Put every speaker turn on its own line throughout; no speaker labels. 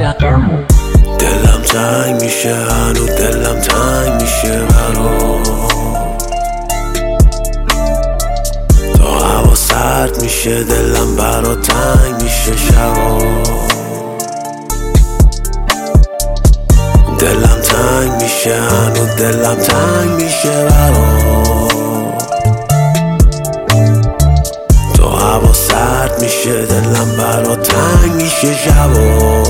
دلم تنگ میشه هنو دلم تنگ میشه برا تا هوا سرد میشه دلم برا تنگ میشه شبا دلم تنگ میشه هنو دلم تنگ میشه برا تا هوا سرد میشه دلم برا تنگ میشه شبا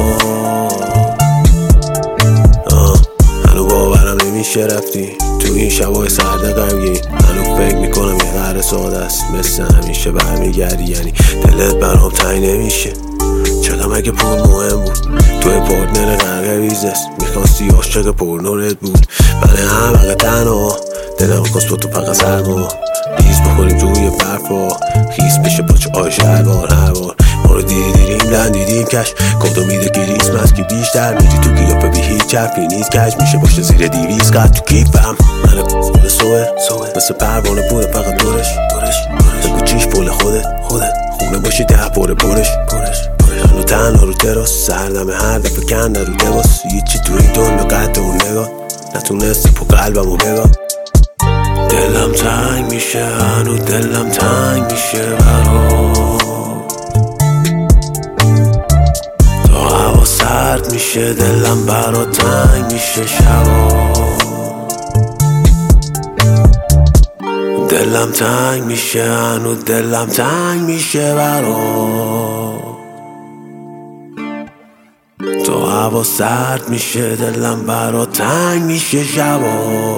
هنو باورم نمیشه رفتی تو این شبای سرد غمگین هنو فکر میکنم یه قهر ساده است مثل همیشه برمیگردی یعنی دلت برام تنگ نمیشه چقدر مگه پول مهم بود توی پارتنر غرق ویزست میخواستی عاشق پرنورت بود برای همه تنها دلم خواست با تو فقط سرما ریز بخوریم روی برفا خیس بشه پاچه آش هر بار ما رو دیدیم دیدیم کش کدو میده کریسمس که بیشتر میری تو قیافه بی هیچ حرفی نیست کش میشه باشه زیر 200 قد تو کیفم من بوده سوه مثل پروانه بوده فقط دورش بگو چیش پول خودت خونه باشی 10 پرش هنو تنها رو تراس سردمه هر دفعه کنده رو لباس هیچی تو این دنیا قد اون نگاه نتونستی پو قلبمو بگاه دلم تنگ میشه هنو دلم تنگ میشه برا تا هوا سرد میشه دلم برا تنگ میشه شبا دلم تنگ میشه هنو دلم تنگ میشه برا تا هوا سرد میشه دلم برا تنگ میشه شبا